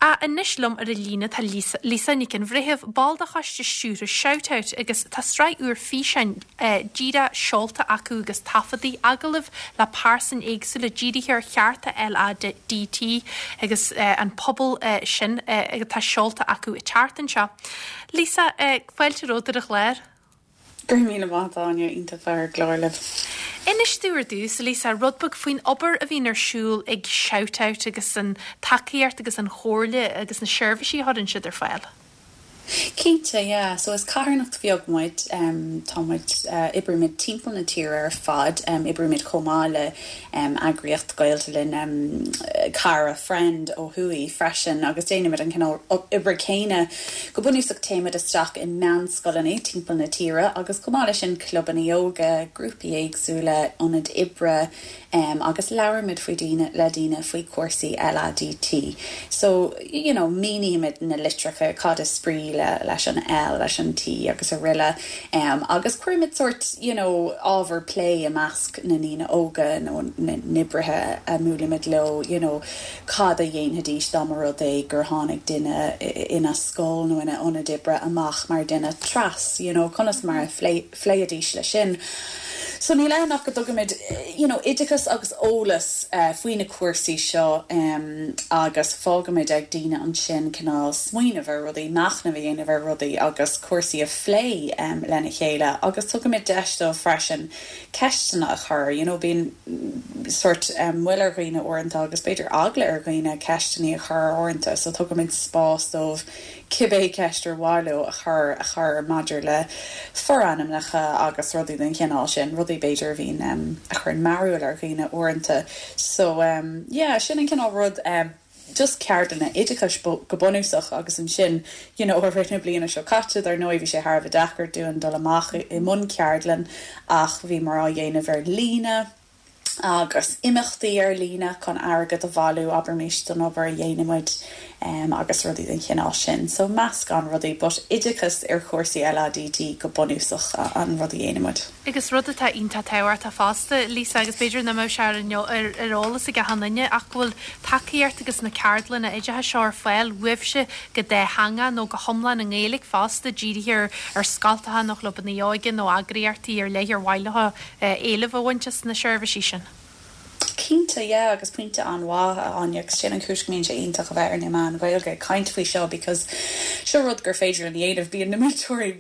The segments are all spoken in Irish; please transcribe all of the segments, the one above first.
A inislumm ar a lína tá lísa nicin bhréitheh baldachaiste siúr shoutout agus tá straid úr físein díra seolta acu agus tafadaí agalah le pársan éagsú le dírithear chearta LADT agus an pobl sin agus tá seolta acu i teartan seo. Lísa, fáilte rótar a chléir? Gur míle mátáine ínta fear glóirleh. Inis dúir dús Lísa rudbug faoin obair a bhín arsúil ag shoutout agus an takeíart agus an chóirle agus na seirbhísí hadann siad ar fáil. Cínte, yeah. So is cairnacht bheagmuid támuid ibrimid timppla na tíre ar fad ibrimid chomáile agriocht gailtalin cara friend ó thuí freisin agus déanamid an cinál ibre céine go bunúsach téimid isteach in meanscoilin timppla na tíre agus chomáile sin cluban na yoga grúpi éagsúla onad ibre agus leabharmid faoi le díine faoi cuasaí LADT. So, you know, míníimid na litracha cad is sprí leis an L, leis an T agus a riile. Agus cuirimid sort, you know, ábhar play a measc na nína óga nó na nibrithe a múlimid leo, you know, cad a dhéanadís damarad é gur tháinig duine ina scóil nó ina onad ibre amach mar duine tras, you know, conas mar phléadís le sin. So ní leannach go dogamid, you know, idicus agus ólas faoine cuasaí seo agus fágamid ag daine an sin cinál smuoine bhar rudaí nachna bhíana bhar rudaí agus cuasaí a phlé lena chéile agus tugamid deistó freisin ceistena a chur, you know, bíon sort muile roioine orintá agus beidir agla ar roioine ceistenaí a chur orintá, so tugamid spástómh cibé ceistir bháilú a chur maidir le foranimnacha agus rudaí den cinál sin rudaí beidir bhín a chur marúil ar roioine orintá. So yeah, sin an cinál rud just ceardanna idicus go bunúsach agus an sin, you know, ar bhreithna bliana seo caite ar nóid bhí sé thar bh dechar dúan dul amach i mun ceardlan ach bhí mar á dhéanamh ar lína agus imachtaí ar lína chun agad a bhálú aber níos don obair dhéanamid agus rudaí den cinál sin. So meas gan rudaí, but idicus ar cuasaí LADT go bunúsach an rudaí dhéanamid. Agus rudda tá ionta táhairt a fásta, Lísa, agus beidir na mó sear arolalas a go hanaine ach bhfuil takeíart agus na ceardlanna idethe seo ar fáil uimhse go dé hanga nó go thomlan na ngéalaigh fásta dírithear ar scaltathe nach loban na óigin nó agriartaí ar léir bhailethe éileh bhaintes na seirbhísí sin. Cínta, yeah, agus puinte an ag sin an cúscmín sé ionta go bhar na man gailge caint faoi seo because seo rud gur féidir an dhéanamh bíon na mútóirí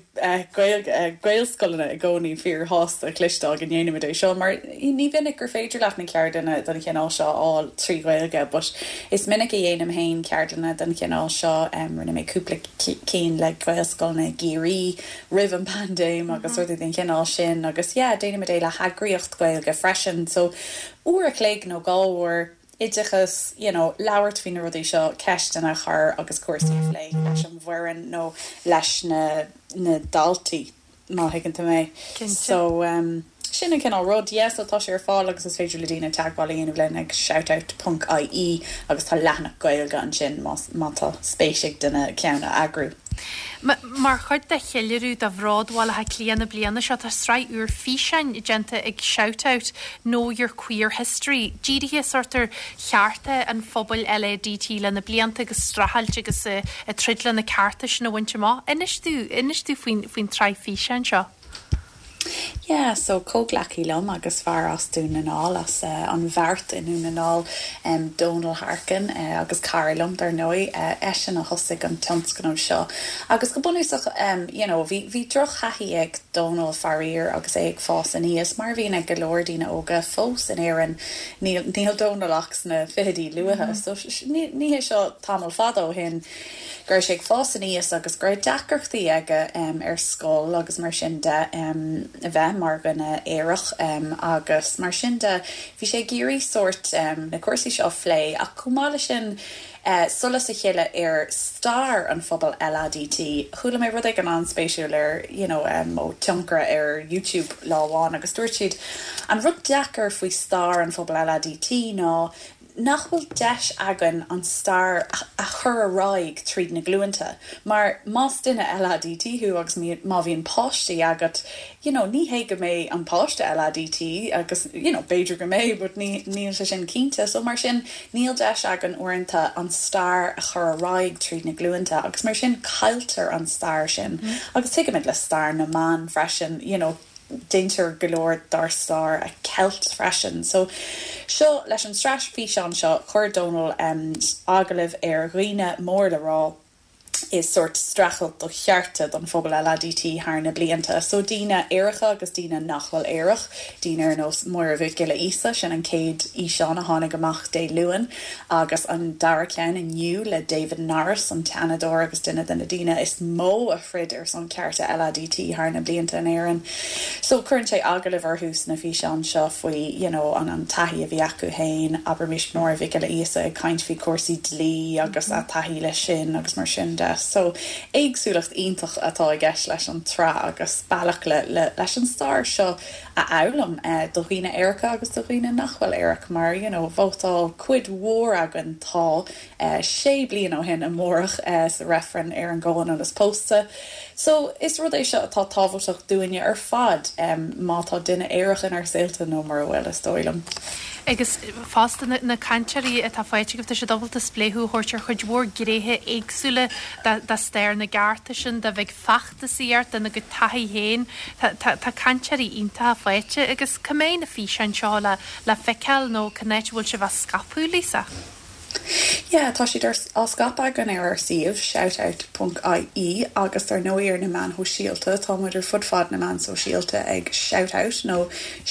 gailscoilena i gcónaí fíor hásta a clistág in dhéanamid é seo, mar ní bhinnic gur féidir leat na ceardanna don cinál seo á trí gailge, but is minic a dhéanam hain ceardanna don cinál seo rinne mé cúpla cín le gailscoilna géirí rih an pandéim agus rudaí den cinál sin agus déanamid é le hagraíocht gailge freisin, so uair a cléig nó gáhar idechas, you know, labhart fina rudaí seo ceistena chur agus cuasaí a phlé leis an bhharan nó leis na daltaí má hiigeanta mé. So sin an cinál rud, yes, atá sé ar fáil agus is féidir le dtíine teagháil aonamh len ag shoutout.ie agus tá leathnach gailge an sin má tá spéisiigh duna ceanna agrú. Mar chuid de cheilirú a bhrádáil a clíanana bliana seo tá straid úr físein genta ag shoutout Know Your Queer History. Dírithe sortar chearta an phobal LADT le na blianta agus strahailte agus a tridla na carta sin na bhainte má. Inis tú faoin trai físein seo? Yeah, so cóglachaí lom agus fear as dún an áil as an bhart inún an áil Donal Harkin agus Carolum dar nói eisian a thosaigh an tionscanm seo. Agus go bunúsach, you know, bhí droch haithí ag Donal farír agus ag fás an níos, mar bhíon ag golóirdína óga fós in éan níl Donalachs na fihidí luathe, so ní seo tamil fadó hin gur sé ag fás an níos agus gur deachirchtaí aige ar scóil agus mar sin de a bheith mar gona éireach agus mar sin de bhí sé géirí sort na cuasaí seo phlé ach cumála sin solas a chéile ar star an phobal LADT. Chúla mé rud ag an anspéisiúil ar, you know, ó tioncara ar YouTube láháin agus dúirt siad an rud deachar faoi star an phobal LADT ná nachhfuil deis agan an star a chur a raig tríd na gluúanta, mar más duine LADTú agus má bhíon páistí agat, ní hé go mé an páiste LADT agus, beidir go mé, bud níl se sin cínta, so mar sin níl deis agan uanta an star a chur a raig tríd na gluúanta, agus mar sin cailtar an star sin, agus tuige mid le star na man freisin, Dainter galore dar star a Celt freisin. So seo leis an stras fi an seo chuir Donal agaliv roine mór le rá is sort strachel do chearta don phobal LADT haar na blianta. So dína éiricha agus dína nachhfuil éirich, dína nos mór a bhid giile isa sin an céad íseán a hána goach dé luúan agus an dara cean inniu le David Norris an Tanador agus duine den na dína is mó a fridir son cearta LADT haar na blianta an éan. So chuann sé agaliv ar hús na fi an seo faoi, an tahi a bhí acu hain, aber mis mór a bhid giile isa kaint fi cuasaí dlí agus a tahi le sin agus mar sin de. So éagsúlacht ionintach atá I gceist leis an trá agus bailach leis an star seo a elam do riine éiricha agus do riine nachhfuil éiric mar bhótáil cuid mhór agan tá sé blian ó hin a mórach sa referen ar an gáin agus pósta. So is rud é seo atá tábhailteach dúine ar fad mátá duine éirichan ar saolta nó mar bhfuil is dóilem. Agus fásta na cantearí atá fáite go sé dobalta spléú thuirtear chuid mhór gréthe éagsúla da stair na gáta sin de bheith fachta síart na go taí héin tá cantearí ionta fáite agus cumé na fí an seo le feiceal nó cnéit bhfuil se bheith scapú lísa. Yeah, tá siad á scapa gan ar siomh shoutout.ie agus ar nóíar na man ho síalta tá muid ar fudfad na man so síalta ag shoutout nó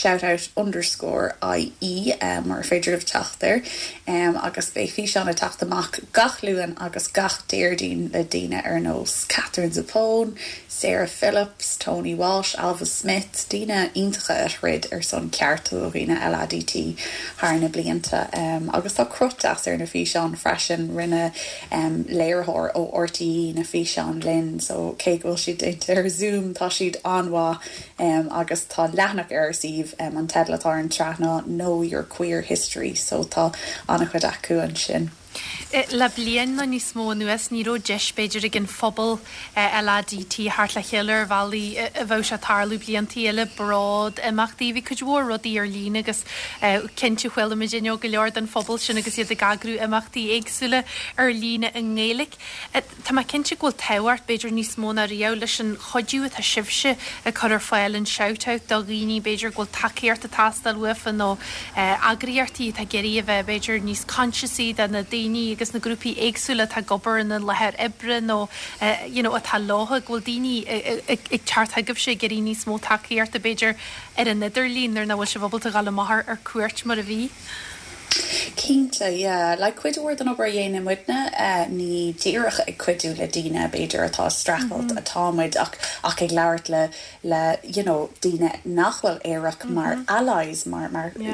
shoutout_ie mar féidir of taachtar agus béhí seanna taachtamach gach luúan agus gach déirdín le daine ar nós Catherine Zappone, Sarah Phillips, Tony Walsh, Alva Smith, Dina iontacha a rid ar son ceartú riine LADT haar na blianta agus tá crutach ar na fi an freisin rinne léirthir ó RTE na fi an linn so cé bhfuil siad déinte ar Zoom tá siad anhá agus tá leathnach ar sih an tedlatá an trachna Know Your Queer History so tá annach chud acu an sin. Le blian na níos mó nuas níró deis beidir gin phobal LADT hart le chéilir bhí a bheh se tarlú bliantí eile brad amachtaí bhí chuid mhór rodí ar lína agus cinnte chuil me déo go leor den phobal sin agus iad a gagrú amachtaí éagsúla ar lína an ngélik. Tá mai cinnte ghfuil tehart beidir níos mó na riá leis an chodú a sibse a chur fáil an shoutout do rií beidir ghfuil takeíart a tastal ufa nó agriíartí tá geirí a bheith beidir níos consciousaí den na daoine agus na grúpi éagsúla tá gobar in lethir ibre nó atá látha ghfuil daoine ag teartthagah sé geirí níos mó takeíart a beidir ar an idirlín ar na bhfuil se bhbalta gal maithar ar cuairt mar a bhí. Cínta, le cuidúir an obair dhéana muidna ní díireach ag cuidú le daine beidir atá strachelt atámuid ach ag leirt le daine nachhfuil éireach mar allies mar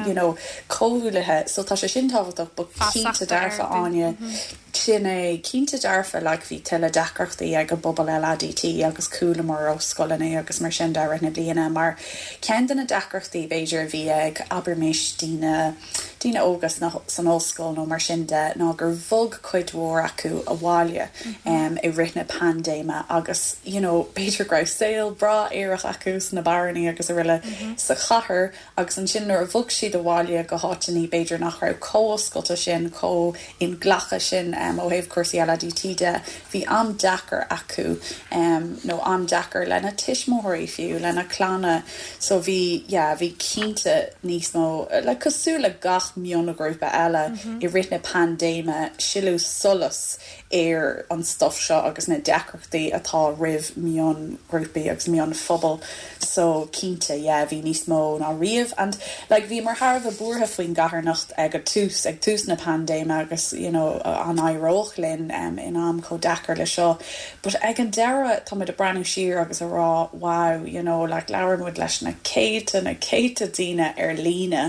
cóúlathe so tá sé sin táhaach bu cínta darfa aine sinna cínta darfa le bhí tuile decrochtaí ag go bobbal LADT agus coolla mar ó scolanna agus mar sin deire na bliana mar cean na decrochtaí beidir bhí ag aberméis díine ógus san óscoil nó mar sin de ná gur bhog chuid mhór acu a bháile i rithna pandéma agus beidir grá saoil bra éireach acu na barraní agus a riile sa chathair agus an sin nuair a bhog siad a bháile go hátaní beidir nach raibh cóscoilta sin có in ghlacha sin ó héobh cuasaí LADT de bhí am dachar acu nó am dachar lena tiismóirí fiú lena chlána so bhí cínta níos mó le cosúla gach mionna grúpa eile I rithna pandéma siú solas ar an stuff seo agus na decrochtaí atá rih mion grúpaí agus mion phobal so cínta bhí níos mó ná riamh and bhí mar thar a búrtha faoin gaharnacht ag tús na pandéma agus an áróch linn in am có dachar le seo but ag an deire tá a breanú siar agus a rá wow leabharmúd leis na céite daine ar lína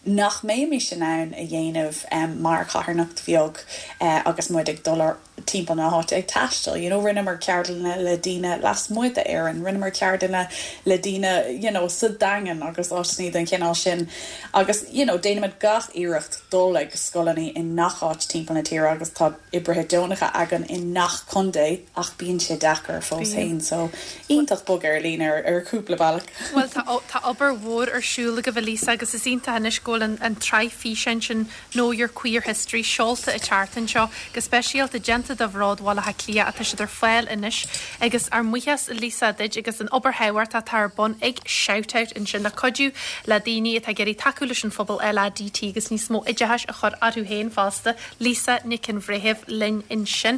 nach mé mis sin ann a dhéanamh mar chaharnacht bheog agus muid ag dul timp na hot ag tastal, rinne mar ceardanna le dína las muide an rinne mar ceardanna le dína sa dagan agus áníd an cinál sin agus déanaid gach iirecht dul ag scolaní in nachát timp na tír agus tá ibrethe donacha agan in nach condé ach bíonn sé dechar fós hain so ítach bogar lín ar cúpla bailach. Well tá obair mhór arsúla go bh lísa agus is ínta hena scóil an trífí sin know your queer history seolta a chartan seo go speisialta genta a bhrád bhla ha clia a tuisi ar fáil inis agus ar muchas lísa duid agus an obair hehart a tar bon ag shoutout in sin le codú le daoine a geirí takeúla sin phobal LADT agus níos mó ideis a chur arú héin fásta lísa nicin bhréheh lin in sin